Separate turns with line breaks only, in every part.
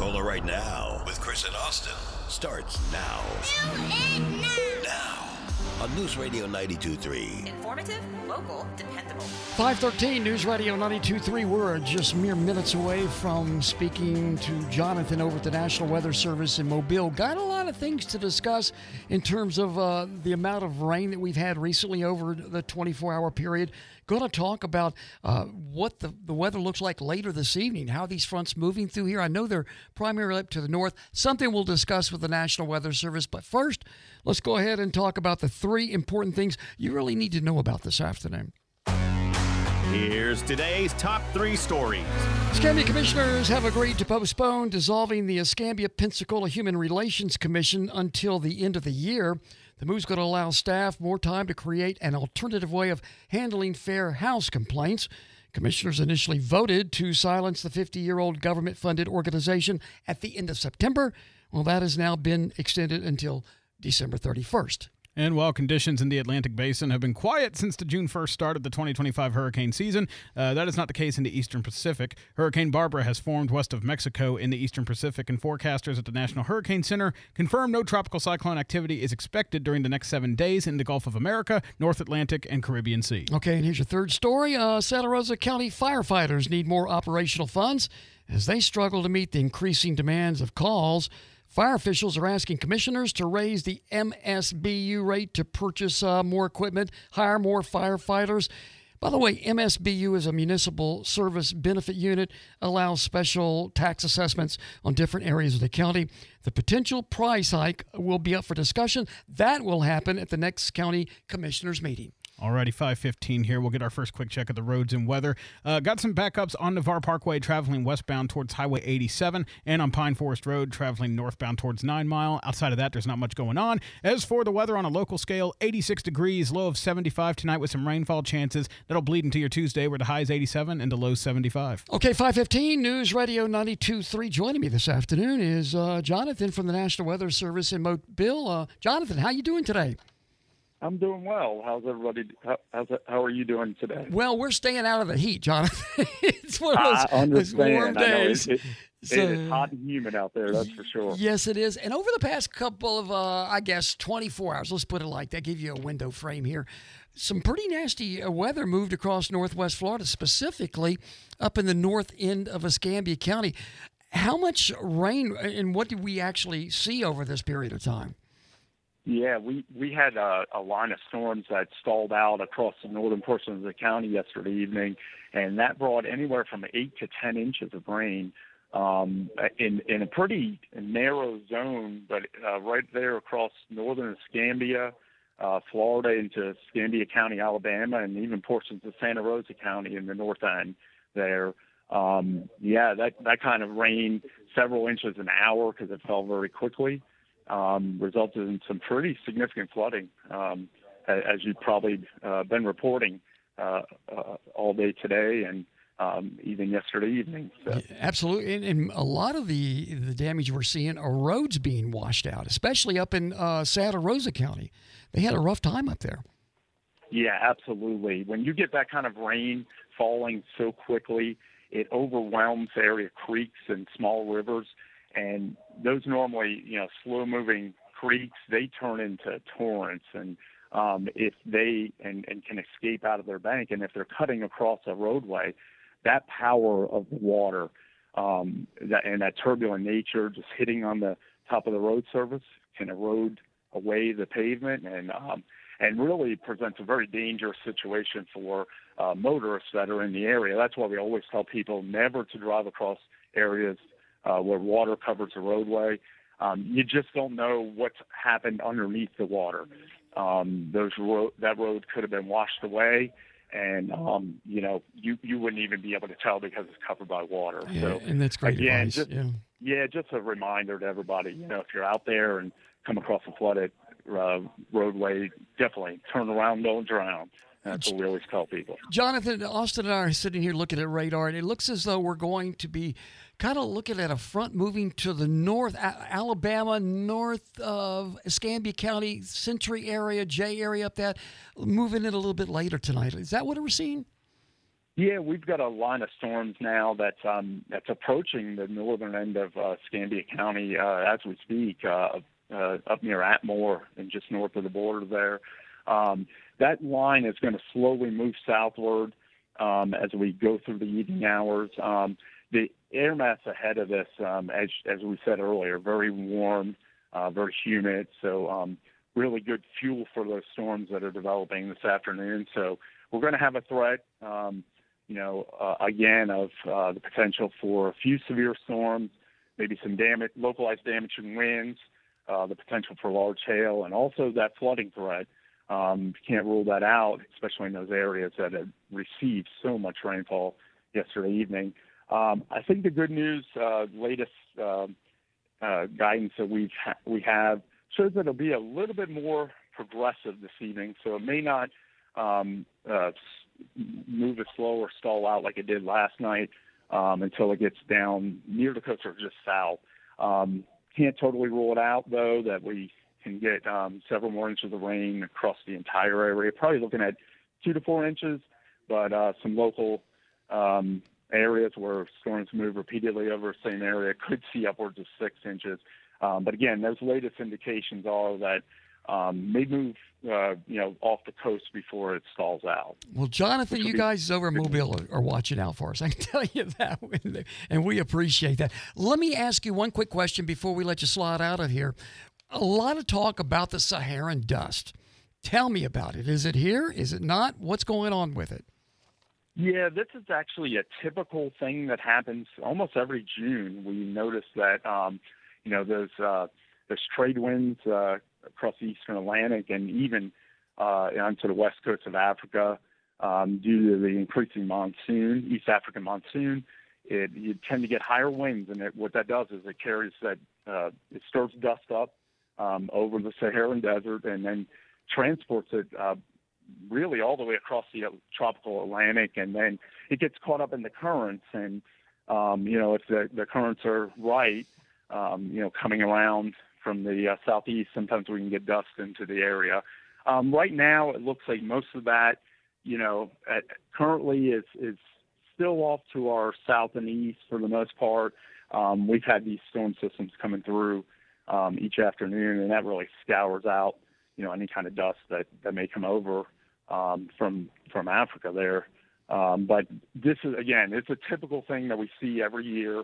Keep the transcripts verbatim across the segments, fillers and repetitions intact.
Pensacola right now with Chris and Austin starts now.
Do it now.
Now on News Radio ninety-two point three.
Informative, local, dependable.
five thirteen News Radio ninety-two point three. We're just mere minutes away from speaking to Jonathan over at the National Weather Service in Mobile. Got a lot of things to discuss in terms of uh, the amount of rain that we've had recently over the twenty-four hour period. Going to talk about uh, what the, the weather looks like later this evening, how these fronts moving through here. I know they're primarily up to the north. Something we'll discuss with the National Weather Service. But first, let's go ahead and talk about the three important things you really need to know about this afternoon.
Here's today's top three stories.
Escambia commissioners have agreed to postpone dissolving the Escambia Pensacola Human Relations Commission until the end of the year. The move's going to allow staff more time to create an alternative way of handling fair house complaints. Commissioners initially voted to silence the fifty-year-old government-funded organization at the end of September. Well, that has now been extended until December thirty-first.
And while conditions in the Atlantic Basin have been quiet since the June first start of the twenty twenty-five hurricane season, uh, that is not the case in the Eastern Pacific. Hurricane Barbara has formed west of Mexico in the Eastern Pacific, and forecasters at the National Hurricane Center confirm no tropical cyclone activity is expected during the next seven days in the Gulf of America, North Atlantic, and Caribbean Sea.
Okay, and here's your third story. Uh, Santa Rosa County firefighters need more operational funds as they struggle to meet the increasing demands of calls. Fire officials are asking commissioners to raise the M S B U rate to purchase uh, more equipment, hire more firefighters. By the way, M S B U is a municipal service benefit unit, allows special tax assessments on different areas of the county. The potential price hike will be up for discussion. That will happen at the next county commissioners meeting.
Alrighty, five fifteen here. We'll get our first quick check of the roads and weather. Uh, got some backups on Navarre Parkway traveling westbound towards Highway eighty-seven and on Pine Forest Road traveling northbound towards Nine Mile. Outside of that, there's not much going on. As for the weather on a local scale, eighty-six degrees, low of seventy-five tonight with some rainfall chances. That'll bleed into your Tuesday where the high is eighty-seven and the low seventy-five.
Okay, five fifteen, News Radio ninety-two point three. Joining me this afternoon is uh, Jonathan from the National Weather Service in Mobile. Uh, Jonathan, how you doing today?
I'm doing well. How's everybody? How, how's it, how are you doing today?
Well, we're staying out of the heat, Jonathan. It's one of those,
I understand.
those warm days.
I know. It, it,
so,
it is hot and humid out there, that's for sure.
Yes, it is. And over the past couple of, uh, I guess, twenty-four hours, let's put it like that, give you a window frame here, some pretty nasty uh, weather moved across northwest Florida, specifically up in the north end of Escambia County. How much rain and what did we actually see over this period of time?
Yeah, we, we had a, a line of storms that stalled out across the northern portion of the county yesterday evening, and that brought anywhere from eight to ten inches of rain um, in in a pretty narrow zone, but uh, right there across northern Escambia, uh, Florida into Escambia County, Alabama, and even portions of Santa Rosa County in the north end there. Um, yeah, that, that kind of rain, several inches an hour because it fell very quickly. Um, resulted in some pretty significant flooding, um, as you've probably uh, been reporting uh, uh, all day today and um, even yesterday evening. So.
Yeah, absolutely. And, and a lot of the, the damage we're seeing are roads being washed out, especially up in uh, Santa Rosa County. They had a rough time up there.
Yeah, absolutely. When you get that kind of rain falling so quickly, it overwhelms area creeks and small rivers. And those normally, you know, slow-moving creeks, they turn into torrents, and um, if they and, and can escape out of their bank, and if they're cutting across a roadway, that power of the water um, that, and that turbulent nature just hitting on the top of the road surface can erode away the pavement, and um, and really presents a very dangerous situation for uh, motorists that are in the area. That's why we always tell people never to drive across areas Uh, where water covers the roadway. Um, you just don't know what's happened underneath the water. Um, those ro- that road could have been washed away, and um, you know you, you wouldn't even be able to tell because it's covered by water.
Yeah,
so,
and that's great
again,
advice.
Just,
yeah.
yeah, just a reminder to everybody. You know, if you're out there and come across a flooded uh, roadway, definitely turn around, don't drown. That's what we always tell people.
Jonathan, Austin and I are sitting here looking at radar, and it looks as though we're going to be kind of looking at a front moving to the north, a- Alabama, north of Escambia County, Century area, J area up that, moving in a little bit later tonight. Is that what we're seeing?
Yeah, we've got a line of storms now that's um, that's approaching the northern end of uh, Escambia County uh, as we speak, uh, uh, up near Atmore and just north of the border there. Um, that line is going to slowly move southward um, as we go through the evening hours. Um, the air mass ahead of this, um, as as we said earlier, very warm, uh, very humid, so um, really good fuel for those storms that are developing this afternoon. So we're going to have a threat. Um, you know, uh, again, of uh, the potential for a few severe storms, maybe some damage, localized damaging winds, uh, the potential for large hail, and also that flooding threat. Um, can't rule that out, especially in those areas that have received so much rainfall yesterday evening. Um, I think the good news, uh, latest uh, uh, guidance that we've ha- we have shows that it'll be a little bit more progressive this evening, so it may not um, uh, move as slow or stall out like it did last night um, until it gets down near the coast or just south. Um, can't totally rule it out, though, that we can get um, several more inches of rain across the entire area, probably looking at two to four inches, but uh, some local um, areas where storms move repeatedly over the same area could see upwards of six inches. Um, but again, those latest indications are that um, may move, uh, you know, off the coast before it stalls out.
Well, Jonathan, you guys over in Mobile are, are watching out for us. I can tell you that, and we appreciate that. Let me ask you one quick question before we let you slide out of here. A lot of talk about the Saharan dust. Tell me about it. Is it here? Is it not? What's going on with it?
Yeah, this is actually a typical thing that happens almost every June. We notice that, um, you know, those uh, those trade winds uh, across the eastern Atlantic and even uh, onto the west coast of Africa, um, due to the increasing monsoon, East African monsoon, it, you tend to get higher winds, and it, what that does is it carries that, uh, it stirs dust up um, over the Saharan desert and then transports it uh, really all the way across the tropical Atlantic, and then it gets caught up in the currents. And, um, you know, if the, the currents are right, um, you know, coming around from the uh, southeast, sometimes we can get dust into the area. Um, right now, it looks like most of that, you know, at, currently is, is still off to our south and east for the most part. Um, we've had these storm systems coming through um, each afternoon, and that really scours out, you know, any kind of dust that, that may come over um, from from Africa there. Um, but this is, again, it's a typical thing that we see every year.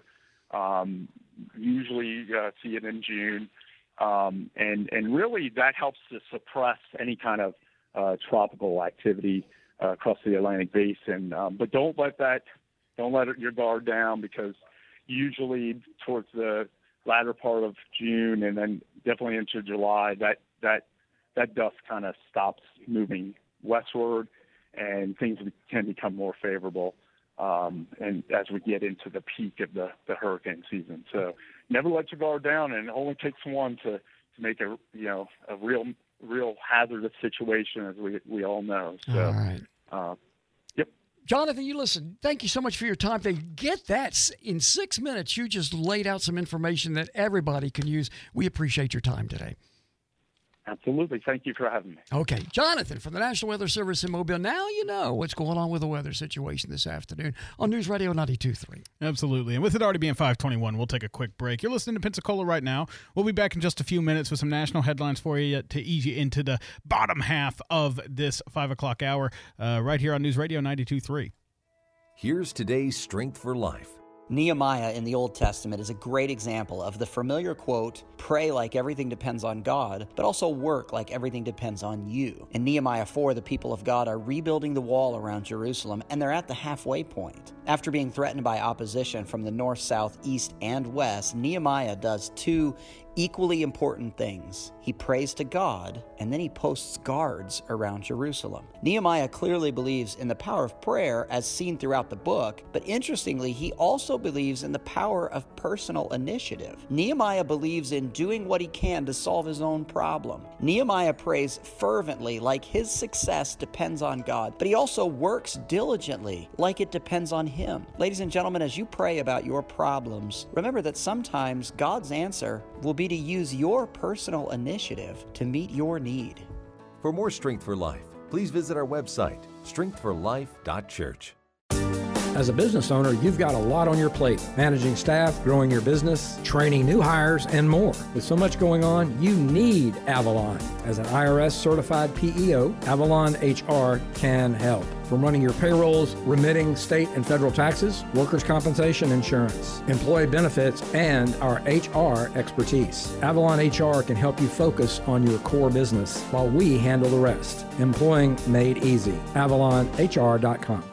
Um, usually uh, see it in June. Um, and, and really that helps to suppress any kind of uh, tropical activity uh, across the Atlantic basin. Um, but don't let that, don't let your guard down, because usually towards the latter part of June and then definitely into July, that, that, that dust kind of stops moving westward and things can become more favorable. Um, and as we get into the peak of the, the hurricane season. So never let your guard down, and it only takes one to, to make a, you know, a real, real hazardous situation, as we, we all know. So,
all right.
Uh, yep.
Jonathan, you listen, thank you so much for your time. They get that in six minutes. You just laid out some information that everybody can use. We appreciate your time today.
Absolutely. Thank you for having me.
Okay. Jonathan from the National Weather Service in Mobile. Now you know what's going on with the weather situation this afternoon on News Radio ninety-two point three.
Absolutely. And with it already being five twenty-one, we'll take a quick break. You're listening to Pensacola right now. We'll be back in just a few minutes with some national headlines for you to ease you into the bottom half of this five o'clock hour uh, right here on News Radio ninety-two point three.
Here's today's Strength for Life.
Nehemiah in the Old Testament is a great example of the familiar quote, pray like everything depends on God, but also work like everything depends on you. In Nehemiah four, the people of God are rebuilding the wall around Jerusalem, and they're at the halfway point. After being threatened by opposition from the north, south, east, and west, Nehemiah does two equally important things. He prays to God, and then he posts guards around Jerusalem. Nehemiah clearly believes in the power of prayer as seen throughout the book, but interestingly, he also believes in the power of personal initiative. Nehemiah believes in doing what he can to solve his own problem. Nehemiah prays fervently like his success depends on God, but he also works diligently like it depends on him. Ladies and gentlemen, as you pray about your problems, remember that sometimes God's answer will be to use your personal initiative to meet your need.
For more Strength for Life, please visit our website, strength for life dot church.
As a business owner, you've got a lot on your plate. Managing staff, growing your business, training new hires, and more. With so much going on, you need Avalon. As an I R S-certified P E O, Avalon H R can help. From running your payrolls, remitting state and federal taxes, workers' compensation insurance, employee benefits, and our H R expertise. Avalon H R can help you focus on your core business while we handle the rest. Employing made easy. Avalon H R dot com.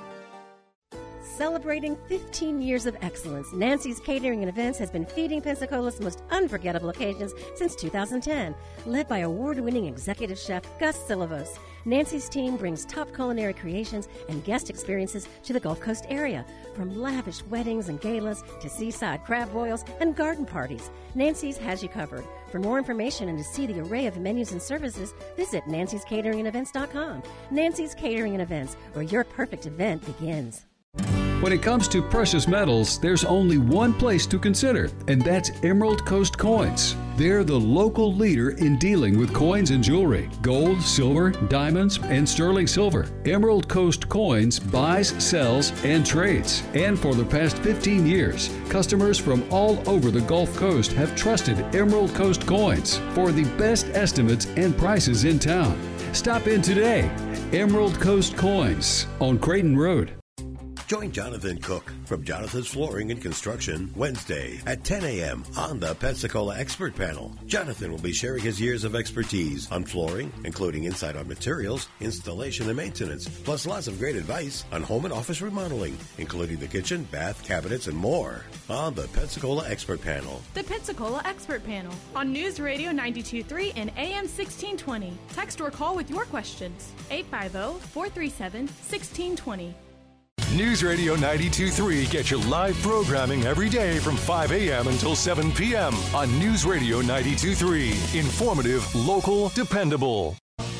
Celebrating fifteen years of excellence, Nancy's Catering and Events has been feeding Pensacola's most unforgettable occasions since two thousand ten. Led by award-winning executive chef Gus Silivos, Nancy's team brings top culinary creations and guest experiences to the Gulf Coast area. From lavish weddings and galas to seaside crab boils and garden parties, Nancy's has you covered. For more information and to see the array of menus and services, visit nancys catering and events dot com. Nancy's Catering and Events, where your perfect event begins.
When it comes to precious metals, there's only one place to consider, and that's Emerald Coast Coins. They're the local leader in dealing with coins and jewelry, gold, silver, diamonds, and sterling silver. Emerald Coast Coins buys, sells, and trades. And for the past fifteen years, customers from all over the Gulf Coast have trusted Emerald Coast Coins for the best estimates and prices in town. Stop in today. Emerald Coast Coins on Creighton Road.
Join Jonathan Cook from Jonathan's Flooring and Construction Wednesday at ten a.m. on the Pensacola Expert Panel. Jonathan will be sharing his years of expertise on flooring, including insight on materials, installation, and maintenance, plus lots of great advice on home and office remodeling, including the kitchen, bath, cabinets, and more on the Pensacola Expert Panel.
The Pensacola Expert Panel on News Radio ninety-two point three and A M sixteen twenty. Text or call with your questions. eight five zero, four three seven, one six two zero.
News Radio ninety-two point three gets you live programming every day from five a.m. until seven p.m. on News Radio ninety-two point three. Informative, local, dependable.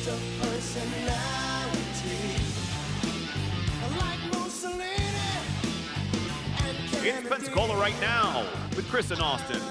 It's Pensacola right now with Chris and Austin.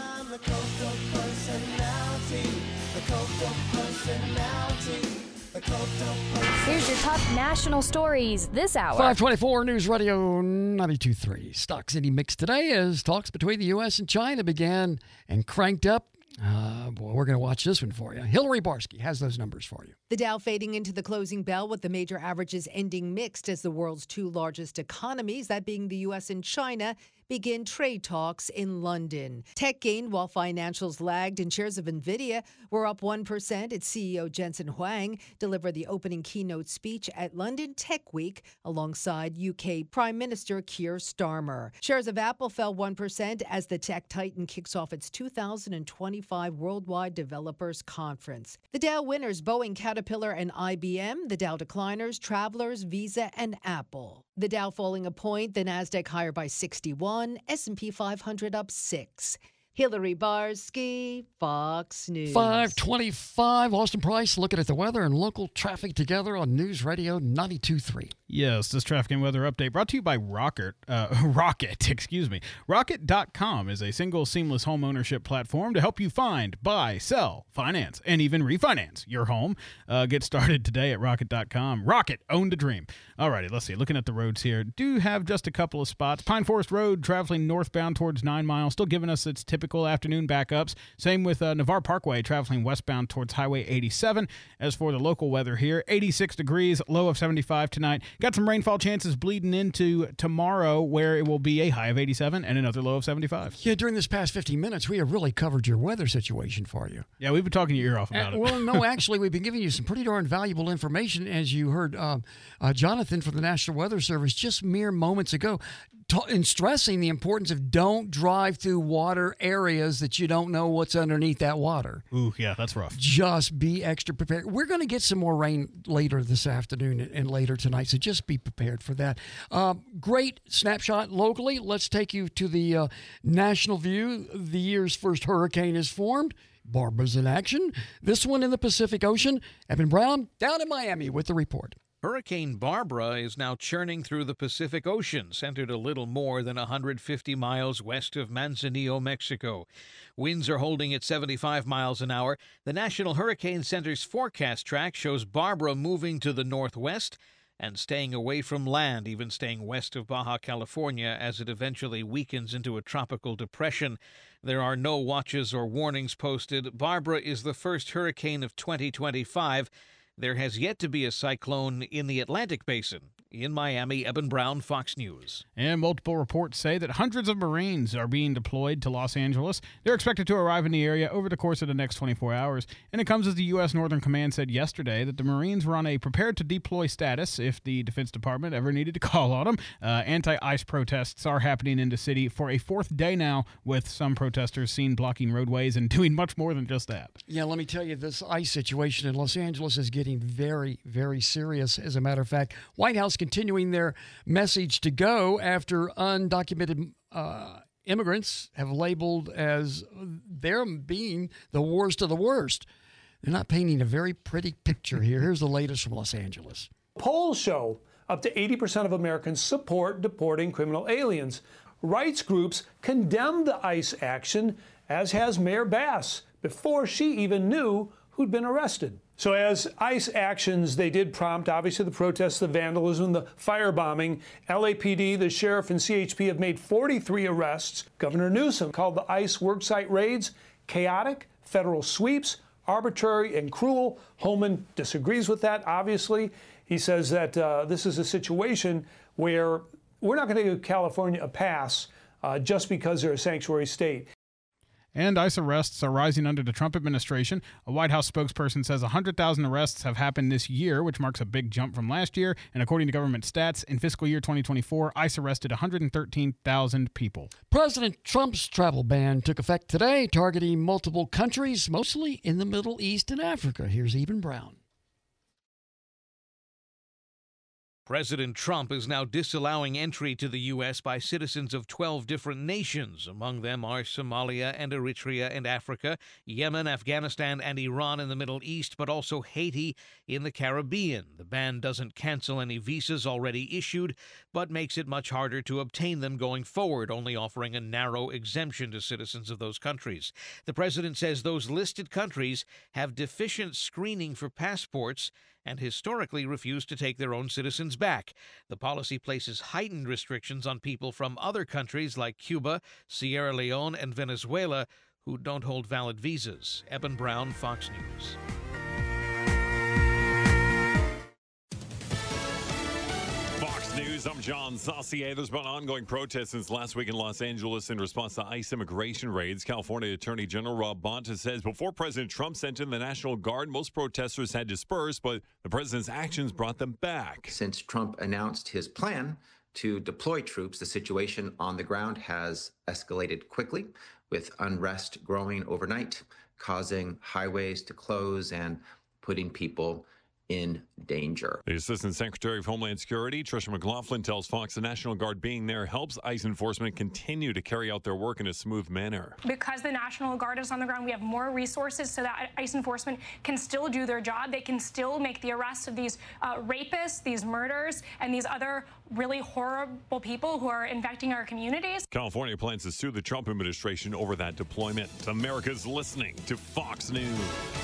Here's your top national stories this hour.
five twenty-four News Radio ninety-two point three. Stock City Mix today as talks between the U S and China began and cranked up. Uh, boy, we're going to watch this one for you. Hillary Barsky has those numbers for you.
The Dow fading into the closing bell with the major averages ending mixed as the world's two largest economies, that being the U S and China, begin trade talks in London. Tech gained while financials lagged, and shares of NVIDIA were up one percent. Its C E O Jensen Huang delivered the opening keynote speech at London Tech Week alongside U K Prime Minister Keir Starmer. Shares of Apple fell one percent as the tech titan kicks off its two thousand twenty-five Worldwide Developers Conference. The Dow winners, Boeing, Caterpillar, and I B M. The Dow decliners, Travelers, Visa, and Apple. The Dow falling a point, the Nasdaq higher by sixty-one, S and P five hundred up six. Hillary Barsky, Fox News.
five twenty-five, Austin Price looking at the weather and local traffic together on News Radio ninety-two point three.
Yes, this traffic and weather update brought to you by Rocket. Uh, Rocket, excuse me. Rocket dot com is a single seamless home ownership platform to help you find, buy, sell, finance, and even refinance your home. Uh, get started today at Rocket dot com. Rocket, own the dream. All righty, let's see. Looking at the roads here, do have just a couple of spots. Pine Forest Road traveling northbound towards Nine Mile, still giving us its typical afternoon backups. Same with uh, Navarre Parkway traveling westbound towards Highway eighty-seven. As for the local weather here, eighty-six degrees, low of seventy-five tonight. Got some rainfall chances bleeding into tomorrow where it will be a high of eighty-seven and another low of seventy-five.
Yeah, during this past fifteen minutes, we have really covered your weather situation for you.
Yeah, we've been talking your ear off about
uh,
it.
Well, no, actually, we've been giving you some pretty darn valuable information, as you heard uh, uh, Jonathan from the National Weather Service just mere moments ago, ta- in stressing the importance of don't drive through water areas that you don't know what's underneath that water.
Ooh, yeah, that's rough.
Just be extra prepared. We're going to get some more rain later this afternoon and later tonight, so just be prepared for that. Uh, great snapshot locally. Let's take you to the uh, national view. The year's first hurricane is formed. Barbara's in action. This one in the Pacific Ocean. Evan Brown down in Miami with the report.
Hurricane Barbara is now churning through the Pacific Ocean, centered a little more than one hundred fifty miles west of Manzanillo, Mexico. Winds are holding at seventy-five miles an hour. The National Hurricane Center's forecast track shows Barbara moving to the northwest and staying away from land, even staying west of Baja California as it eventually weakens into a tropical depression. There are no watches or warnings posted. Barbara is the first hurricane of twenty twenty-five. There has yet to be a cyclone in the Atlantic Basin. In Miami, Eben Brown, Fox News.
And multiple reports say that hundreds of Marines are being deployed to Los Angeles. They're expected to arrive in the area over the course of the next twenty-four hours. And it comes as the U S. Northern Command said yesterday that the Marines were on a prepared-to-deploy status if the Defense Department ever needed to call on them. Uh, anti-ICE protests are happening in the city for a fourth day now, with some protesters seen blocking roadways and doing much more than just that.
Yeah, let me tell you, this ICE situation in Los Angeles is getting very, very serious. As a matter of fact, White House continuing their message to go after undocumented uh, immigrants have labeled as they're being the worst of the worst. They're not painting a very pretty picture here. Here's the latest from Los Angeles.
Polls show up to eighty percent of Americans support deporting criminal aliens. Rights groups condemn the ICE action, as has Mayor Bass, before she even knew who'd been arrested. So as ICE actions, they did prompt, obviously, the protests, the vandalism, the firebombing. L A P D, the sheriff, and C H P have made forty-three arrests. Governor Newsom called the ICE worksite raids chaotic, federal sweeps, arbitrary, and cruel. Holman disagrees with that, obviously. He says that uh, this is a situation where we're not going to give California a pass uh, just because they're a sanctuary state.
And ICE arrests are rising under the Trump administration. A White House spokesperson says one hundred thousand arrests have happened this year, which marks a big jump from last year. And according to government stats, in fiscal year twenty twenty-four, ICE arrested one hundred thirteen thousand people.
President Trump's travel ban took effect today, targeting multiple countries, mostly in the Middle East and Africa. Here's Eben Brown.
President Trump is now disallowing entry to the U S by citizens of twelve different nations. Among them are Somalia and Eritrea and Africa, Yemen, Afghanistan, and Iran in the Middle East, but also Haiti in the Caribbean. The ban doesn't cancel any visas already issued, but makes it much harder to obtain them going forward, only offering a narrow exemption to citizens of those countries. The president says those listed countries have deficient screening for passports and historically refused to take their own citizens back. The policy places heightened restrictions on people from other countries like Cuba, Sierra Leone, and Venezuela who don't hold valid visas. Eben Brown, Fox News.
Fox News, I'm John Saucier. There's been ongoing protests since last week in Los Angeles in response to ICE immigration raids. California Attorney General Rob Bonta says before President Trump sent in the National Guard, most protesters had dispersed, but the president's actions brought them back.
Since Trump announced his plan to deploy troops, the situation on the ground has escalated quickly, with unrest growing overnight, causing highways to close and putting people in danger.
The Assistant Secretary of Homeland Security, Tricia McLaughlin, tells Fox the National Guard being there helps ICE enforcement continue to carry out their work in a smooth manner.
Because the National Guard is on the ground, we have more resources so that ICE enforcement can still do their job. They can still make the arrests of these uh, rapists, these murders, and these other really horrible people who are infecting our communities.
California plans to sue the Trump administration over that deployment. America's listening to Fox News.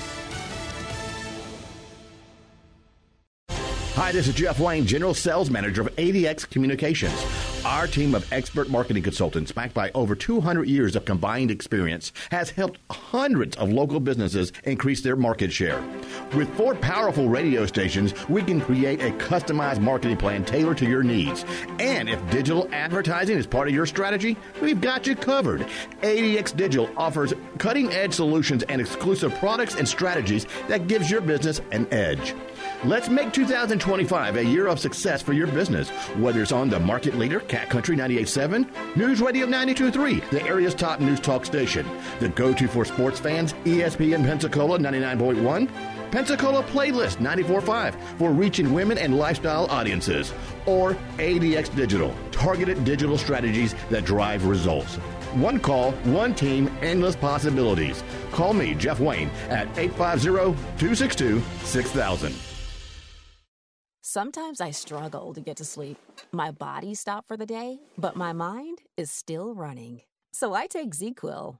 Hi, this is Jeff Wayne, General Sales Manager of A D X Communications. Our team of expert marketing consultants, backed by over two hundred years of combined experience, has helped hundreds of local businesses increase their market share. With four powerful radio stations, we can create a customized marketing plan tailored to your needs. And if digital advertising is part of your strategy, we've got you covered. A D X Digital offers cutting-edge solutions and exclusive products and strategies that gives your business an edge. Let's make two thousand twenty-five a year of success for your business, whether it's on the market leader, Cat Country ninety-eight point seven, News Radio ninety-two point three, the area's top news talk station, the go-to for sports fans, E S P N Pensacola ninety-nine point one, Pensacola Playlist ninety-four point five for reaching women and lifestyle audiences, or A D X Digital, targeted digital strategies that drive results. One call, one team, endless possibilities. Call me, Jeff Wayne, at eight five zero, two six two, six thousand.
Sometimes I struggle to get to sleep. My body stopped for the day, but my mind is still running. So I take ZzzQuil.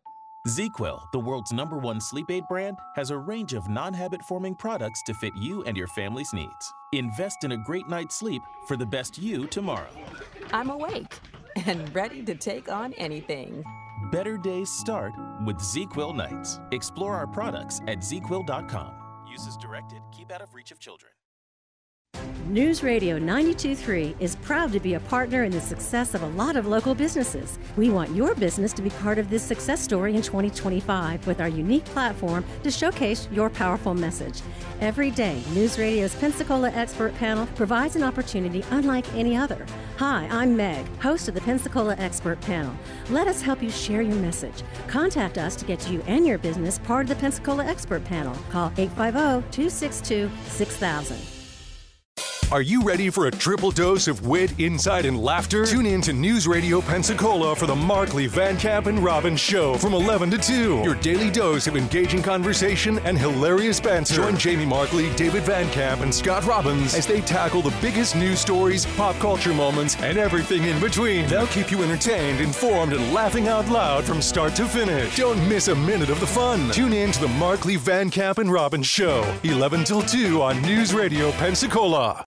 ZzzQuil, the world's number one sleep aid brand, has a range of non-habit-forming products to fit you and your family's needs. Invest in a great night's sleep for the best you tomorrow.
I'm awake and ready to take on anything.
Better days start with ZzzQuil nights. Explore our products at zz quil dot com. Use as directed. Keep out of reach of children.
News Radio ninety-two point three is proud to be a partner in the success of a lot of local businesses. We want your business to be part of this success story in twenty twenty-five with our unique platform to showcase your powerful message. Every day, News Radio's Pensacola Expert Panel provides an opportunity unlike any other. Hi, I'm Meg, host of the Pensacola Expert Panel. Let us help you share your message. Contact us to get you and your business part of the Pensacola Expert Panel. Call eight five zero, two six two, six thousand.
Are you ready for a triple dose of wit, insight, and laughter? Tune in to News Radio Pensacola for the Markley, Van Camp, and Robbins Show from eleven to two. Your daily dose of engaging conversation and hilarious banter. Join Jamie Markley, David Van Camp, and Scott Robbins as they tackle the biggest news stories, pop culture moments, and everything in between. They'll keep you entertained, informed, and laughing out loud from start to finish. Don't miss a minute of the fun. Tune in to the Markley, Van Camp, and Robbins Show, eleven till two on News Radio Pensacola.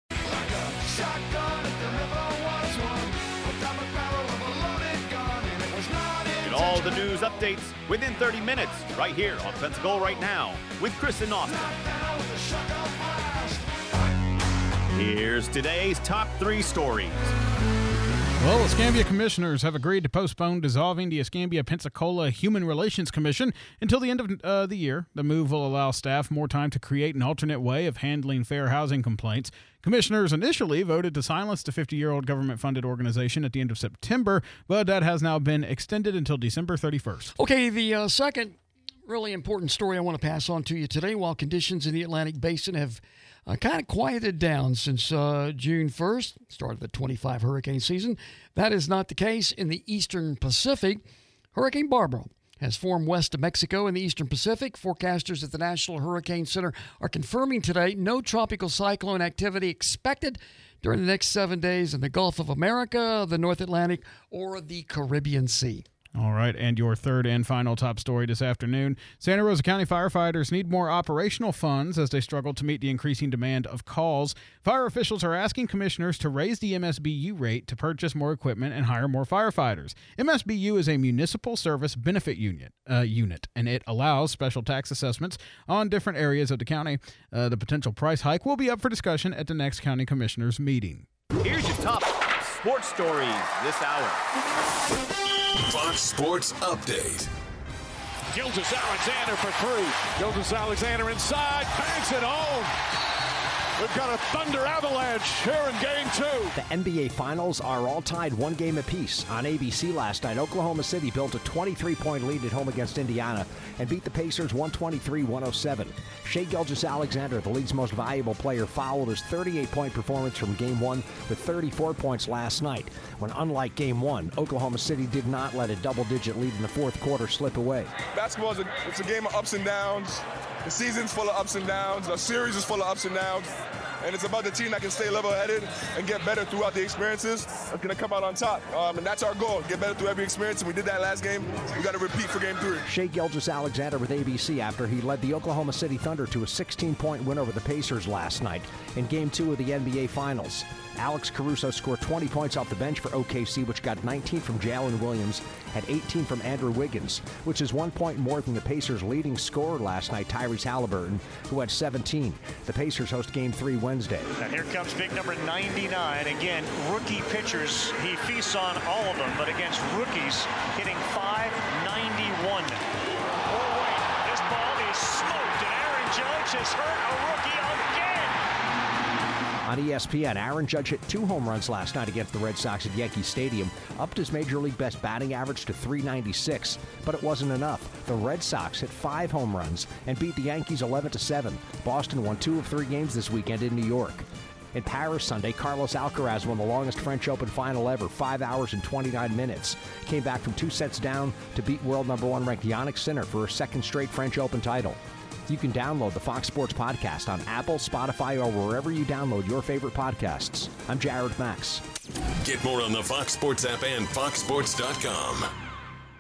All the news updates within thirty minutes, right here on Pensacola Right Now with Chris and Austin. Here's today's top three stories.
Well, the Escambia commissioners have agreed to postpone dissolving the Escambia Pensacola Human Relations Commission until the end of uh, the year. The move will allow staff more time to create an alternate way of handling fair housing complaints. Commissioners initially voted to silence the fifty-year-old government-funded organization at the end of September, but that has now been extended until December thirty-first.
Okay, the uh, second really important story I want to pass on to you today, while conditions in the Atlantic Basin have Uh, kind of quieted down since uh, June first, start of the twenty-five hurricane season. That is not the case in the eastern Pacific. Hurricane Barbara has formed west of Mexico in the eastern Pacific. Forecasters at the National Hurricane Center are confirming today no tropical cyclone activity expected during the next seven days in the Gulf of America, the North Atlantic, or the Caribbean Sea.
All right, and your third and final top story this afternoon. Santa Rosa County firefighters need more operational funds as they struggle to meet the increasing demand of calls. Fire officials are asking commissioners to raise the M S B U rate to purchase more equipment and hire more firefighters. M S B U is a municipal service benefit unit, uh, unit and it allows special tax assessments on different areas of the county. Uh, the potential price hike will be up for discussion at the next county commissioners meeting.
Here's your top sports stories this hour.
Fox Sports Update.
Gilgeous Alexander for three. Gilgeous Alexander inside, banks it home. We've got a thunder avalanche here in game two.
The N B A Finals are all tied one game apiece. On A B C last night, Oklahoma City built a twenty-three point lead at home against Indiana and beat the Pacers one twenty-three to one oh seven. Shai Gilgeous-Alexander, the league's most valuable player, followed his thirty-eight point performance from game one with thirty-four points last night, when unlike game one, Oklahoma City did not let a double-digit lead in the fourth quarter slip away.
Basketball is a, it's a game of ups and downs. The season's full of ups and downs. The series is full of ups and downs. And it's about the team that can stay level-headed and get better throughout the experiences. That's going to come out on top. Um, and that's our goal, get better through every experience. And we did that last game. We got to repeat for game three.
Shai Gilgeous-Alexander with A B C after he led the Oklahoma City Thunder to a sixteen point win over the Pacers last night in game two of the N B A Finals. Alex Caruso scored twenty points off the bench for O K C, which got nineteen from Jalen Williams and eighteen from Andrew Wiggins, which is one point more than the Pacers' leading scorer last night, Tyrese Halliburton, who had seventeen. The Pacers host game three Wednesday.
And here comes big number ninety-nine. Again, rookie pitchers. He feasts on all of them, but against rookies, hitting five ninety-one. Oh, wait, this ball is smoked, and Aaron Judge has hurt a rookie again.
On E S P N, Aaron Judge hit two home runs last night against the Red Sox at Yankee Stadium, upped his Major League best batting average to three ninety-six, but it wasn't enough. The Red Sox hit five home runs and beat the Yankees eleven to seven. Boston won two of three games this weekend in New York. In Paris Sunday, Carlos Alcaraz won the longest French Open final ever, five hours and twenty-nine minutes. Came back from two sets down to beat world number one ranked Jannik Sinner for a second straight French Open title. You can download the Fox Sports Podcast on Apple, Spotify, or wherever you download your favorite podcasts. I'm Jared Max.
Get more on the Fox Sports app and fox sports dot com.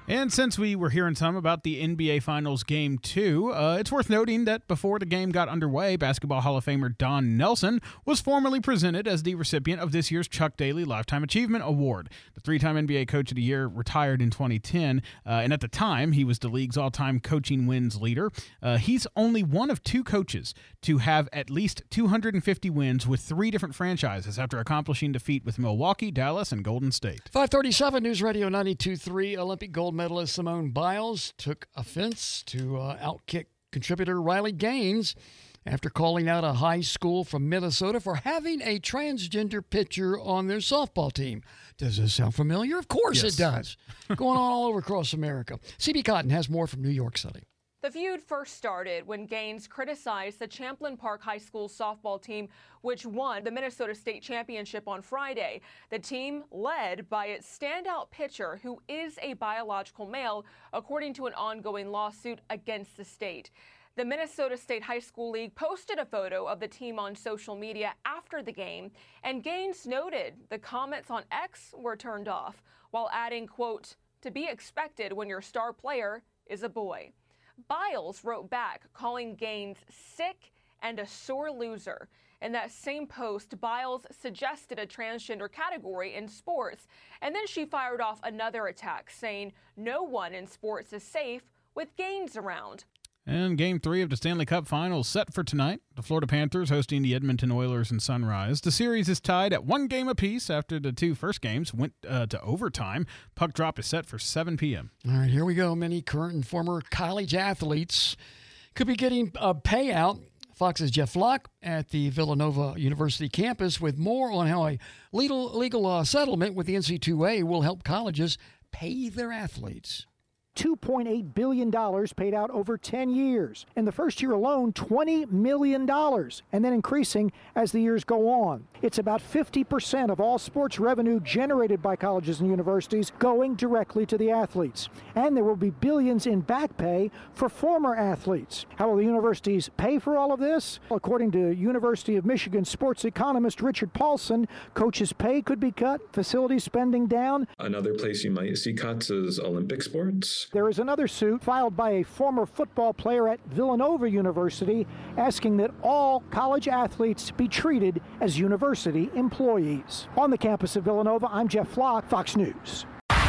And since we were hearing some about the N B A Finals Game two, uh, it's worth noting that before the game got underway, Basketball Hall of Famer Don Nelson was formally presented as the recipient of this year's Chuck Daly Lifetime Achievement Award. The three-time N B A Coach of the Year retired in twenty ten, uh, and at the time, he was the league's all-time coaching wins leader. Uh, he's only one of two coaches to have at least two hundred fifty wins with three different franchises after accomplishing defeat with Milwaukee, Dallas, and Golden State.
five thirty-seven News Radio ninety-two point three. Olympic gold medalist Simone Biles took offense to uh, outkick contributor Riley Gaines after calling out a high school from Minnesota for having a transgender pitcher on their softball team. Does this sound familiar? Of course
Yes.
it does. Going on all over across America. C B Cotton has more from New York City.
The feud first started when Gaines criticized the Champlin Park High School softball team, which won the Minnesota State Championship on Friday. The team led by its standout pitcher, who is a biological male, according to an ongoing lawsuit against the state. The Minnesota State High School League posted a photo of the team on social media after the game, and Gaines noted the comments on X were turned off, while adding, quote, "to be expected when your star player is a boy." Biles wrote back, calling Gaines sick and a sore loser. In that same post, Biles suggested a transgender category in sports, and then she fired off another attack, saying no one in sports is safe with Gaines around.
And Game three of the Stanley Cup Finals set for tonight. The Florida Panthers hosting the Edmonton Oilers and Sunrise. The series is tied at one game apiece after the two first games went uh, to overtime. Puck drop is set for seven p.m.
All right, here we go. Many current and former college athletes could be getting a payout. Fox's Jeff Flock at the Villanova University campus with more on how a legal, legal uh, settlement with the N C double A will help colleges pay their athletes.
two point eight billion dollars paid out over ten years. In the first year alone, twenty million dollars, and then increasing as the years go on. It's about fifty percent of all sports revenue generated by colleges and universities going directly to the athletes. And there will be billions in back pay for former athletes. How will the universities pay for all of this? According to University of Michigan sports economist Richard Paulson, coaches' pay could be cut, facility spending down.
Another place you might see cuts is Olympic sports.
There is another suit filed by a former football player at Villanova University asking that all college athletes be treated as university employees. On the campus of Villanova, I'm Jeff Flock, Fox News.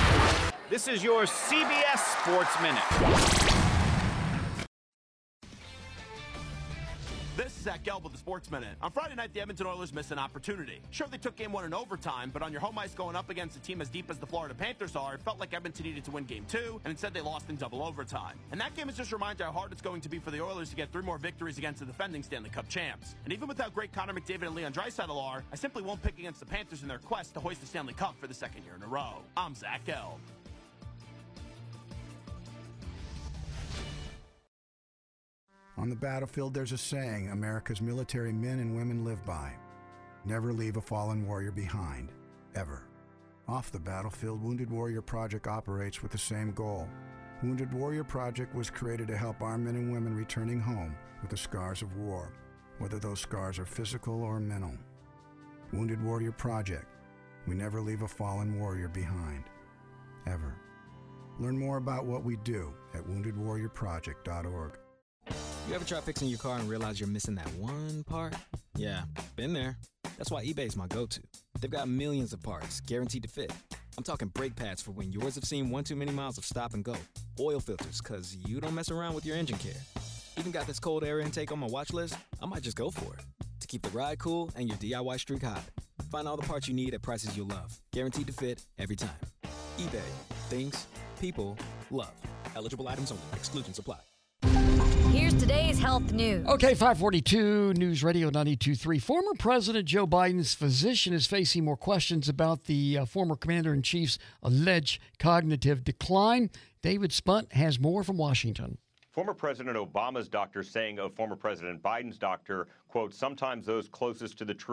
This is your C B S Sports Minute.
This is Zach Gelb with the Sports Minute. On Friday night, the Edmonton Oilers missed an opportunity. Sure, they took game one in overtime, but on your home ice going up against a team as deep as the Florida Panthers are, it felt like Edmonton needed to win game two, and instead they lost in double overtime. And that game is just a reminder how hard it's going to be for the Oilers to get three more victories against the defending Stanley Cup champs. And even without great Connor McDavid and Leon Draisaitl are, I simply won't pick against the Panthers in their quest to hoist the Stanley Cup for the second year in a row. I'm Zach Gelb.
On the battlefield, there's a saying America's military men and women live by. Never leave a fallen warrior behind, ever. Off the battlefield, Wounded Warrior Project operates with the same goal. Wounded Warrior Project was created to help our men and women returning home with the scars of war, whether those scars are physical or mental. Wounded Warrior Project. We never leave a fallen warrior behind, ever. Learn more about what we do at wounded warrior project dot org.
You ever try fixing your car and realize you're missing that one part? Yeah, been there. That's why eBay's my go-to. They've got millions of parts, guaranteed to fit. I'm talking brake pads for when yours have seen one too many miles of stop and go. Oil filters, because you don't mess around with your engine care. Even got this cold air intake on my watch list. I might just go for it. To keep the ride cool and your D I Y streak hot. Find all the parts you need at prices you'll love. Guaranteed to fit every time. eBay. Things, people, love. Eligible items only. Exclusions apply.
Here's today's health news.
Okay, five forty-two News Radio ninety-two point three. Former President Joe Biden's physician is facing more questions about the uh, former commander-in-chief's alleged cognitive decline. David Spunt has more from Washington.
Former President Obama's doctor saying of former President Biden's doctor, quote, sometimes those closest to the tree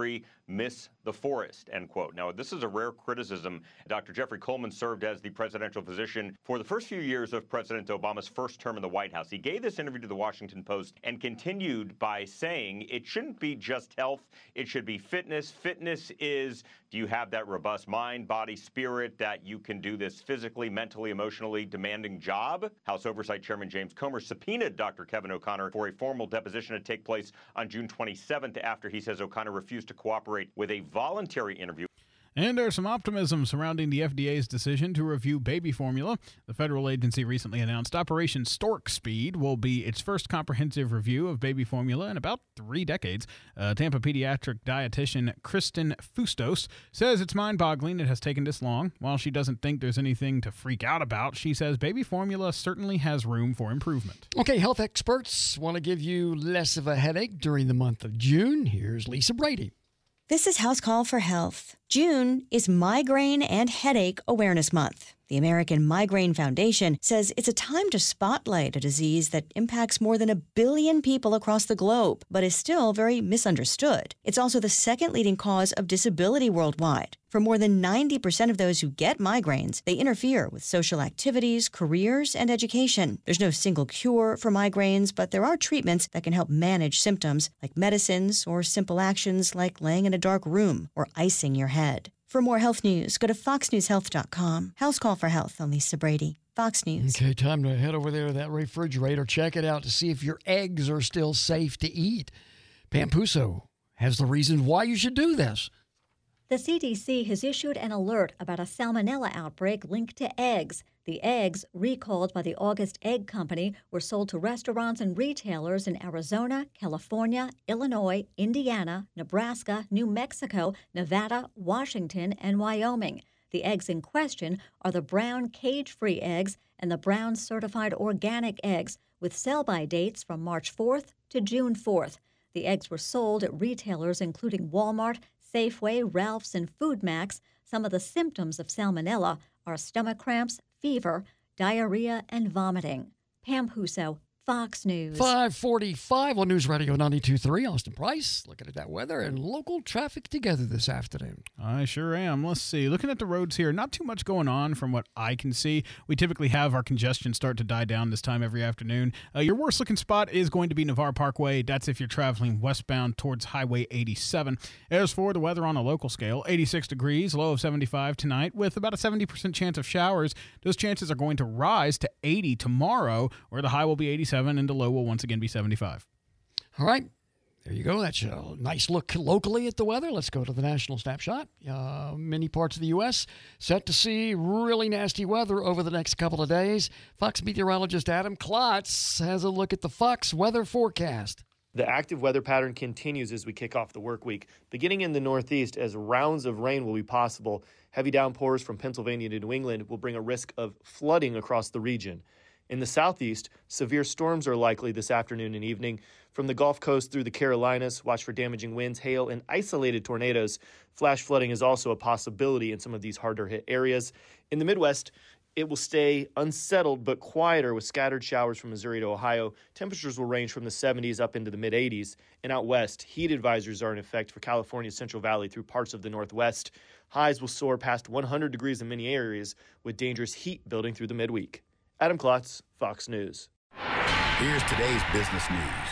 miss the forest, end quote. Now, this is a rare criticism. Doctor Jeffrey Coleman served as the presidential physician for the first few years of President Obama's first term in the White House. He gave this interview to the Washington Post and continued by saying it shouldn't be just health, it should be fitness. Fitness is, do you have that robust mind, body, spirit that you can do this physically, mentally, emotionally demanding job? House Oversight Chairman James Comer subpoenaed Doctor Kevin O'Connor for a formal deposition to take place on June twenty-seventh after he says O'Connor refused to cooperate with a voluntary interview.
And there's some optimism surrounding the F D A's decision to review baby formula. The federal agency recently announced Operation Stork Speed will be its first comprehensive review of baby formula in about three decades. Uh, Tampa pediatric dietitian Kristen Fustos says it's mind-boggling it has taken this long. While she doesn't think there's anything to freak out about, she says baby formula certainly has room for improvement.
Okay, health experts want to give you less of a headache during the month of June. Here's Lisa Brady.
This is House Call for Health. June is Migraine and Headache Awareness Month. The American Migraine Foundation says it's a time to spotlight a disease that impacts more than a billion people across the globe, but is still very misunderstood. It's also the second leading cause of disability worldwide. For more than ninety percent of those who get migraines, they interfere with social activities, careers, and education. There's no single cure for migraines, but there are treatments that can help manage symptoms, like medicines or simple actions like laying in a dark room or icing your head. For more health news, go to fox news health dot com. House Call for Health. I'm Lisa Brady. Fox News.
Okay, time to head over there to that refrigerator, check it out to see if your eggs are still safe to eat. Pam Puso has the reasons why you should do this.
The C D C has issued an alert about a salmonella outbreak linked to eggs. The eggs, recalled by the August Egg Company, were sold to restaurants and retailers in Arizona, California, Illinois, Indiana, Nebraska, New Mexico, Nevada, Washington, and Wyoming. The eggs in question are the brown cage-free eggs and the brown certified organic eggs, with sell-by dates from March fourth to June fourth. The eggs were sold at retailers including Walmart, Safeway, Ralph's, and Food Max. Some of the symptoms of salmonella are stomach cramps, fever, diarrhea, and vomiting. Pam Puso, Fox News.
five forty-five on News Radio ninety-two point three. Austin Price looking at that weather and local traffic together this afternoon.
I sure am. Let's see. Looking at the roads here, not too much going on from what I can see. We typically have our congestion start to die down this time every afternoon. Uh, your worst looking spot is going to be Navarre Parkway. That's if you're traveling westbound towards Highway eighty-seven. As for the weather on a local scale, eighty-six degrees, low of seventy-five tonight with about a seventy percent chance of showers. Those chances are going to rise to eighty tomorrow, where the high will be eighty-seven and the low will once again be seventy-five.
All right. There you go. That's a nice look locally at the weather. Let's go to the national snapshot. Uh, many parts of the U S set to see really nasty weather over the next couple of days. Fox meteorologist Adam Klotz has a look at the Fox weather forecast.
The active weather pattern continues as we kick off the work week, beginning in the Northeast as rounds of rain will be possible. Heavy downpours from Pennsylvania to New England will bring a risk of flooding across the region. In the Southeast, severe storms are likely this afternoon and evening. From the Gulf Coast through the Carolinas, watch for damaging winds, hail, and isolated tornadoes. Flash flooding is also a possibility in some of these harder-hit areas. In the Midwest, it will stay unsettled but quieter with scattered showers from Missouri to Ohio. Temperatures will range from the seventies up into the mid-eighties. And out west, heat advisories are in effect for California's Central Valley through parts of the Northwest. Highs will soar past one hundred degrees in many areas with dangerous heat building through the midweek. Adam Klotz, Fox News.
Here's today's business news.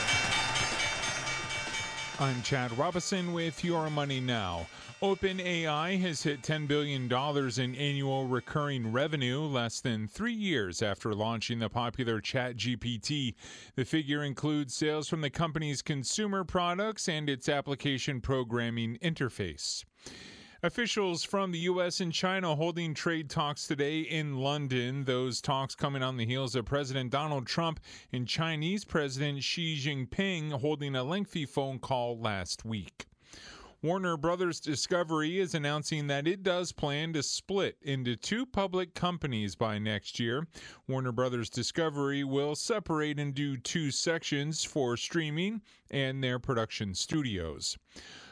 I'm Chad Robinson with Your Money Now. OpenAI has hit ten billion dollars in annual recurring revenue less than three years after launching the popular ChatGPT. The figure includes sales from the company's consumer products and its application programming interface. Officials from the U S and China holding trade talks today in London. Those talks coming on the heels of President Donald Trump and Chinese President Xi Jinping holding a lengthy phone call last week. Warner Brothers Discovery is announcing that it does plan to split into two public companies by next year. Warner Brothers Discovery will separate into two sections for streaming and their production studios.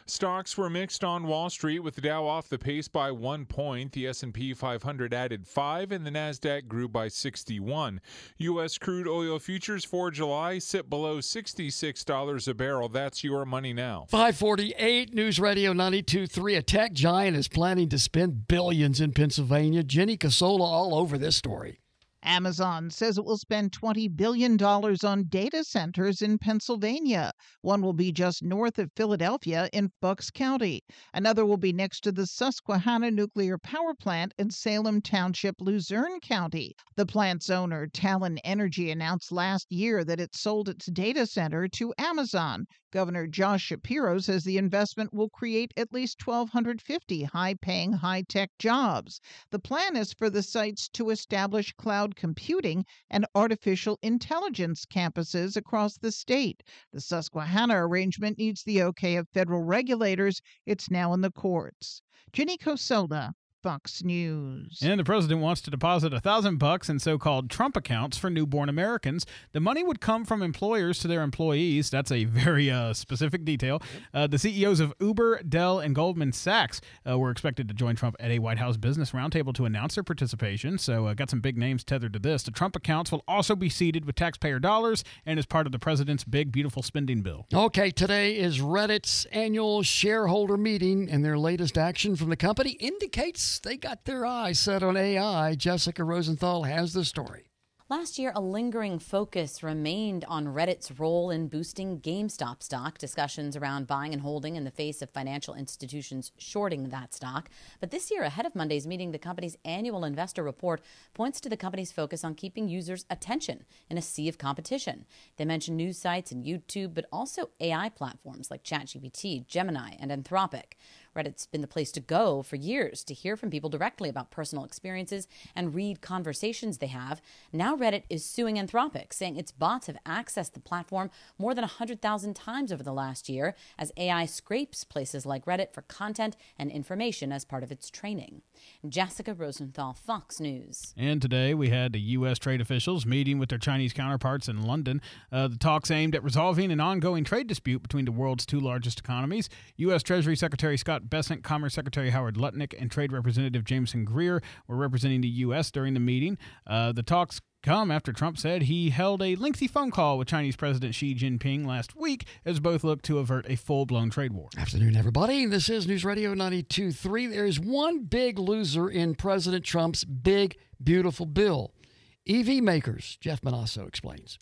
Stocks were mixed on Wall Street, with the Dow off the pace by one point. The S and P five hundred added five, and the Nasdaq grew by sixty-one. U S crude oil futures for July sit below sixty-six dollars a barrel. That's your money now.
five forty-eight News Radio ninety-two point three. A tech giant is planning to spend billions in Pennsylvania. Jenny Casola all over this story.
Amazon says it will spend twenty billion dollars on data centers in Pennsylvania. One will be just north of Philadelphia in Bucks County. Another will be next to the Susquehanna Nuclear Power Plant in Salem Township, Luzerne County. The plant's owner, Talon Energy, announced last year that it sold its data center to Amazon. Governor Josh Shapiro says the investment will create at least one thousand two hundred fifty high-paying, high-tech jobs. The plan is for the sites to establish cloud computing and artificial intelligence campuses across the state. The Susquehanna arrangement needs the okay of federal regulators. It's now in the courts. Jenny Cosola, Fox News.
And the president wants to deposit a thousand bucks in so-called Trump accounts for newborn Americans. The money would come from employers to their employees. That's a very uh, specific detail. Uh, the C E Os of Uber, Dell, and Goldman Sachs uh, were expected to join Trump at a White House business roundtable to announce their participation. So uh, got some big names tethered to this. The Trump accounts will also be seeded with taxpayer dollars and is part of the president's big, beautiful spending bill.
Okay, today is Reddit's annual shareholder meeting, and their latest action from the company indicates they got their eyes set on A I. Jessica Rosenthal has the story.
Last year, a lingering focus remained on Reddit's role in boosting GameStop stock. Discussions around buying and holding in the face of financial institutions shorting that stock. But this year, ahead of Monday's meeting, the company's annual investor report points to the company's focus on keeping users' attention in a sea of competition. They mention news sites and YouTube, but also A I platforms like ChatGPT, Gemini, and Anthropic. Reddit's been the place to go for years to hear from people directly about personal experiences and read conversations they have. Now Reddit is suing Anthropic, saying its bots have accessed the platform more than one hundred thousand times over the last year as A I scrapes places like Reddit for content and information as part of its training. Jessica Rosenthal, Fox News.
And today we had the U S trade officials meeting with their Chinese counterparts in London. Uh, the talks aimed at resolving an ongoing trade dispute between the world's two largest economies. U S Treasury Secretary Scott Bessent, Commerce Secretary Howard Lutnick, and Trade Representative Jameson Greer were representing the U S during the meeting. Uh, the talks come after Trump said he held a lengthy phone call with Chinese President Xi Jinping last week as both look to avert a full-blown trade war.
Afternoon, everybody. This is News Radio ninety-two point three. There's one big loser in President Trump's big, beautiful bill. E V makers. Jeff Manasso explains.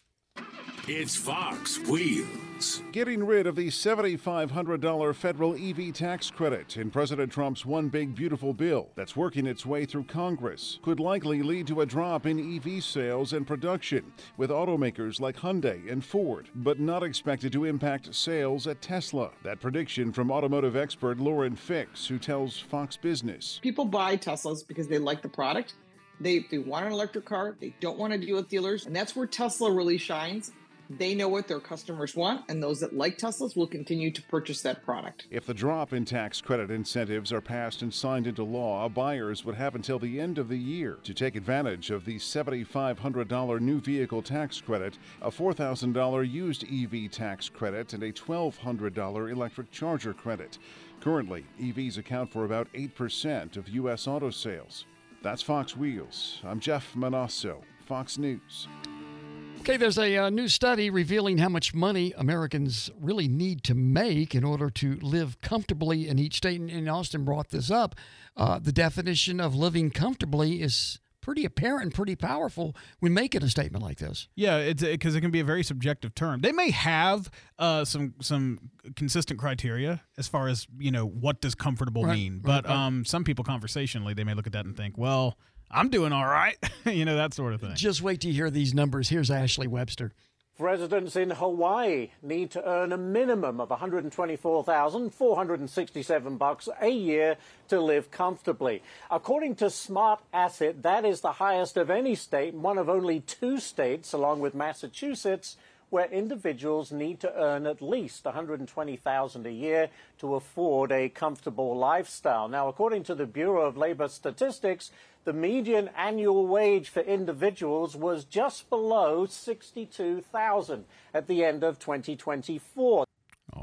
It's Fox Wheels.
Getting rid of the seven thousand five hundred dollars federal E V tax credit in President Trump's one big beautiful bill that's working its way through Congress could likely lead to a drop in E V sales and production with automakers like Hyundai and Ford, but not expected to impact sales at Tesla. That prediction from automotive expert Lauren Fix, who tells Fox Business.
People buy Teslas because they like the product. They, they want an electric car. They don't want to deal with dealers. And that's where Tesla really shines. They know what their customers want, and those that like Teslas will continue to purchase that product.
If the drop in tax credit incentives are passed and signed into law, buyers would have until the end of the year to take advantage of the seven thousand five hundred dollars new vehicle tax credit, a four thousand dollars used E V tax credit, and a twelve hundred dollars electric charger credit. Currently, E Vs account for about eight percent of U S auto sales. That's Fox Wheels. I'm Jeff Manasso, Fox News.
Okay, there's a uh, new study revealing how much money Americans really need to make in order to live comfortably in each state. And, and Austin brought this up. Uh, the definition of living comfortably is pretty apparent and pretty powerful when making a statement like this.
Yeah, it's because it can be a very subjective term. They may have uh, some some consistent criteria as far as, you know, what does comfortable right, mean. But right, right. Um, some people conversationally, they may look at that and think, well, I'm doing all right. You know, that sort of thing.
Just wait till you hear these numbers. Here's Ashley Webster.
Residents in Hawaii need to earn a minimum of one hundred twenty-four thousand four hundred sixty-seven bucks a year to live comfortably. According to Smart Asset, that is the highest of any state, one of only two states, along with Massachusetts, where individuals need to earn at least one hundred twenty thousand dollars a year to afford a comfortable lifestyle. Now, according to the Bureau of Labor Statistics, the median annual wage for individuals was just below sixty-two thousand dollars at the end of twenty twenty-four.
All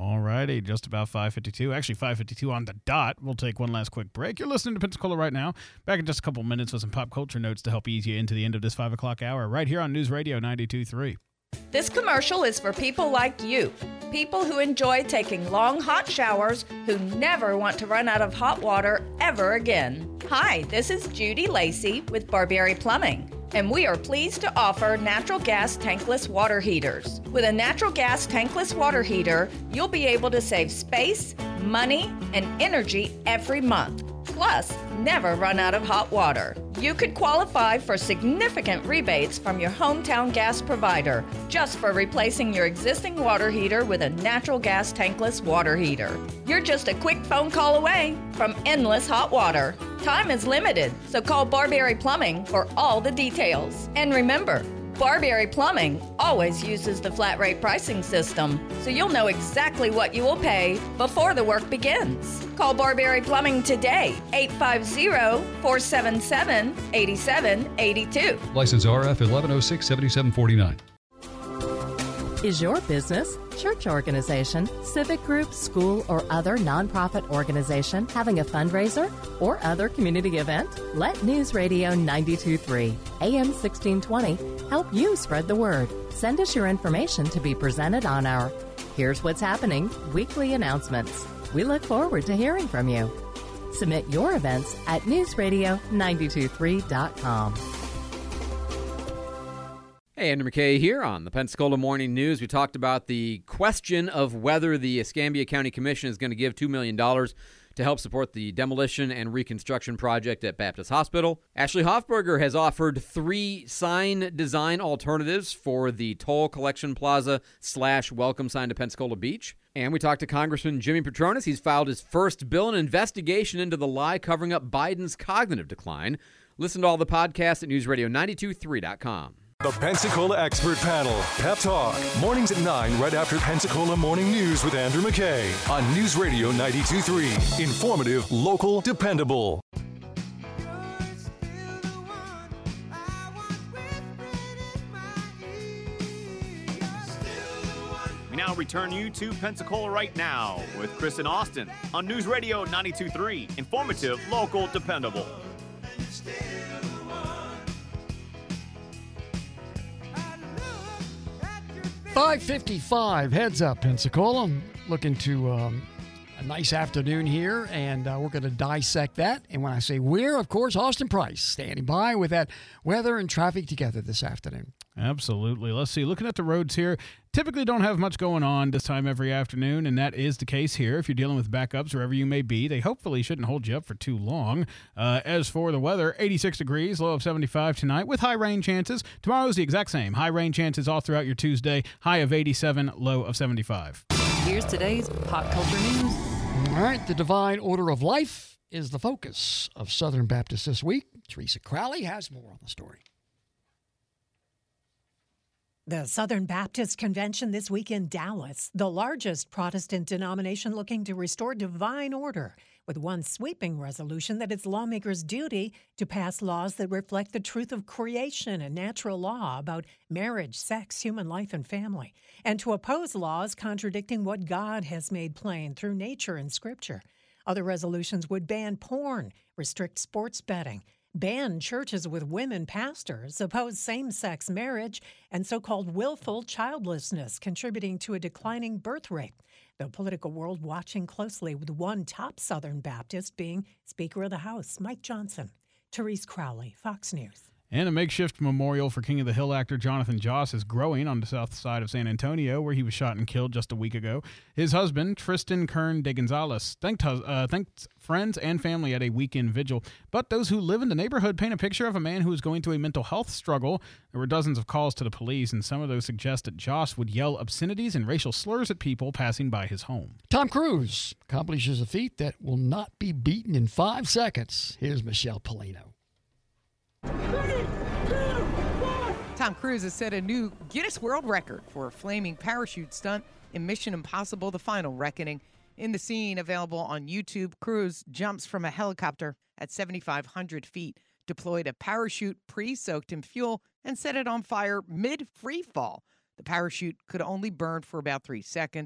All righty, just about five fifty-two. Actually, five fifty-two on the dot. We'll take one last quick break. You're listening to Pensacola Right Now. Back in just a couple minutes with some pop culture notes to help ease you into the end of this five o'clock hour right here on News Radio ninety-two point three.
This commercial is for people like you. People who enjoy taking long, hot showers, who never want to run out of hot water ever again. Hi, this is Judy Lacey with Barbieri Plumbing, and we are pleased to offer natural gas tankless water heaters. With a natural gas tankless water heater, you'll be able to save space, money, and energy every month. Plus, never run out of hot water. You could qualify for significant rebates from your hometown gas provider just for replacing your existing water heater with a natural gas tankless water heater. You're just a quick phone call away from endless hot water. Time is limited, so call Barbieri Plumbing for all the details. And remember, Barbieri Plumbing always uses the flat rate pricing system, so you'll know exactly what you will pay before the work begins. Call Barbieri Plumbing today, eight five zero, four seven seven, eight seven eight two.
License R F eleven oh six, seventy-seven forty-nine.
Is your business, church organization, civic group, school, or other nonprofit organization having a fundraiser or other community event? Let News Radio ninety-two point three, A M sixteen twenty help you spread the word. Send us your information to be presented on our Here's What's Happening weekly announcements. We look forward to hearing from you. Submit your events at news radio nine two three dot com.
Hey, Andrew McKay here on the Pensacola Morning News. We talked about the question of whether the Escambia County Commission is going to give two million dollars to help support the demolition and reconstruction project at Baptist Hospital. Ashley Hofberger has offered three sign design alternatives for the Toll Collection Plaza slash welcome sign to Pensacola Beach. And we talked to Congressman Jimmy Petronis. He's filed his first bill, an investigation into the lie covering up Biden's cognitive decline. Listen to all the podcasts at news radio nine two three dot com.
The Pensacola Expert Panel, Pep Talk, mornings at nine right after Pensacola Morning News with Andrew McKay on News Radio ninety-two point three. Informative, local, dependable.
We now return you to Pensacola Right Now with Chris and Austin on News Radio ninety-two point three. Informative, local, dependable.
five fifty-five, heads up, Pensacola. I'm looking to um, a nice afternoon here, and uh, we're going to dissect that. And when I say we're, of course, Austin Price standing by with that weather and traffic together this afternoon.
Absolutely. Let's see. Looking at the roads here, typically don't have much going on this time every afternoon, and that is the case here. If you're dealing with backups wherever you may be, they hopefully shouldn't hold you up for too long. Uh, as for the weather, eighty-six degrees, low of seventy-five tonight with high rain chances. Tomorrow's the exact same. High rain chances all throughout your Tuesday, high of eighty-seven, low of seventy-five.
Here's today's pop culture news.
All right, the divine order of life is the focus of Southern Baptist this week. Teresa Crowley has more on the story.
The Southern Baptist Convention this week in Dallas, the largest Protestant denomination looking to restore divine order, with one sweeping resolution that it's lawmakers' duty to pass laws that reflect the truth of creation and natural law about marriage, sex, human life, and family, and to oppose laws contradicting what God has made plain through nature and Scripture. Other resolutions would ban porn, restrict sports betting, ban churches with women pastors, oppose same-sex marriage, and so-called willful childlessness, contributing to a declining birth rate. The political world watching closely, with one top Southern Baptist being Speaker of the House, Mike Johnson. Therese Crowley, Fox News.
And a makeshift memorial for King of the Hill actor Jonathan Joss is growing on the south side of San Antonio, where he was shot and killed just a week ago. His husband, Tristan Kern de Gonzalez, thanked, uh, thanked friends and family at a weekend vigil. But those who live in the neighborhood paint a picture of a man who is going through a mental health struggle. There were dozens of calls to the police, and some of those suggest that Joss would yell obscenities and racial slurs at people passing by his home.
Tom Cruise accomplishes a feat that will not be beaten in five seconds. Here's Michelle Polino.
Tom Cruise has set a new Guinness World Record for a flaming parachute stunt in Mission Impossible: The Final Reckoning. In the scene available on YouTube, Cruise jumps from a helicopter at seventy-five hundred feet, deployed a parachute pre-soaked in fuel, and set it on fire mid-free fall. The parachute could only burn for about three seconds,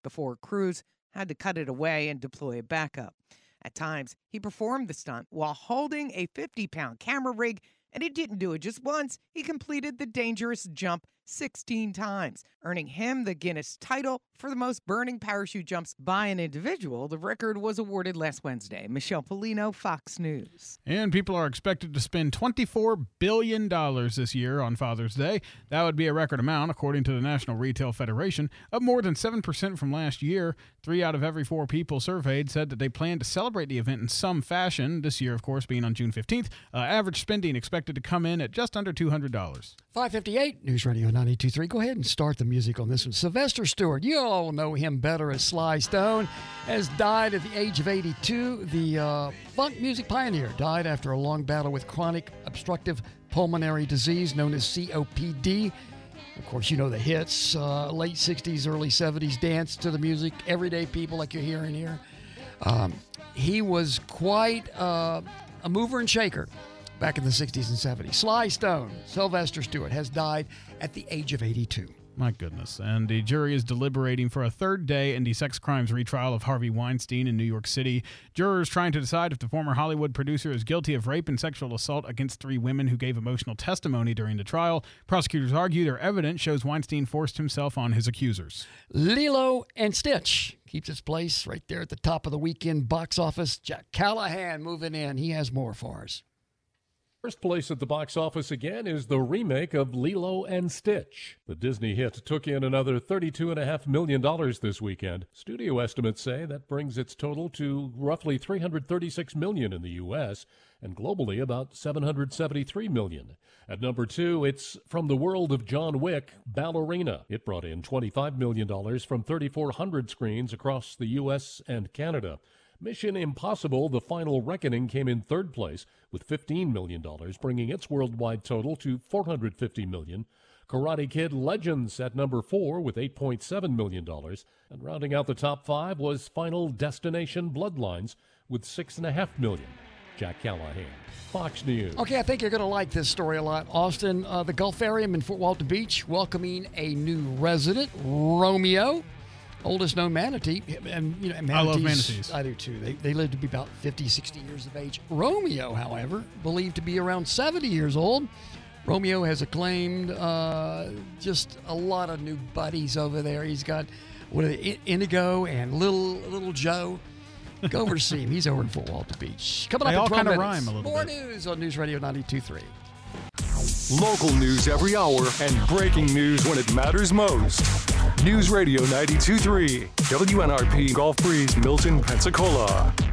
before crews had to cut it away and deploy a backup. At times, he performed the stunt while holding a fifty-pound camera rig, and he didn't do it just once. He completed the dangerous jump sixteen times, earning him the Guinness title for the most burning parachute jumps by an individual. The record was awarded last Wednesday. Michelle Polino, Fox News.
And people are expected to spend twenty-four billion dollars this year on Father's Day. That would be a record amount, according to the National Retail Federation, up more than seven percent from last year. Three out of every four people surveyed said that they plan to celebrate the event in some fashion, this year, of course, being on June fifteenth. Uh, average spending expected to come in at just under two hundred dollars.
five fifty-eight, News Radio ninety-two point three. Go ahead and start the music on this one. Sylvester Stewart, you all know him better as Sly Stone, has died at the age of eighty-two. The uh, funk music pioneer died after a long battle with chronic obstructive pulmonary disease known as C O P D. Of course, you know the hits, uh, late sixties, early seventies, dance to the music, everyday people like you're hearing here. Um, he was quite uh, a mover and shaker back in the sixties and seventies. Sly Stone, Sylvester Stewart, has died at the age of eighty-two.
My goodness. And the jury is deliberating for a third day in the sex crimes retrial of Harvey Weinstein in New York City. Jurors trying to decide if the former Hollywood producer is guilty of rape and sexual assault against three women who gave emotional testimony during the trial. Prosecutors argue their evidence shows Weinstein forced himself on his accusers.
Lilo and Stitch keeps its place right there at the top of the weekend box office. Jack Callahan moving in. He has more for us.
First place at the box office again is the remake of Lilo and Stitch. The Disney hit took in another thirty-two point five million dollars this weekend. Studio estimates say that brings its total to roughly three hundred thirty-six million dollars in the U S and globally about seven hundred seventy-three million dollars. At number two, it's From the World of John Wick, Ballerina. It brought in twenty-five million dollars from thirty-four hundred screens across the U S and Canada. Mission Impossible: The Final Reckoning came in third place with fifteen million dollars, bringing its worldwide total to four hundred fifty million dollars. Karate Kid Legends at number four with eight point seven million dollars. And rounding out the top five was Final Destination Bloodlines with six point five million dollars. Jack Callahan, Fox News.
Okay, I think you're going to like this story a lot. Austin, uh, the Gulfarium in Fort Walton Beach, welcoming a new resident, Romeo. Oldest known manatee, and you know, manatees,
I love manatees.
I do too. They, they live to be about fifty, sixty years of age. Romeo, however, believed to be around seventy years old. Romeo has acclaimed uh, just a lot of new buddies over there. He's got what are they, Indigo and Little Little Joe. Go over to see him. He's over in Fort Walton Beach. Coming
they
up
all
in twelve
kind of
minutes.
rhyme a little
More
bit.
news on News Radio ninety-two point three.
Local news every hour and breaking news when it matters most. News Radio ninety-two point three, W N R P Gulf Breeze, Milton, Pensacola.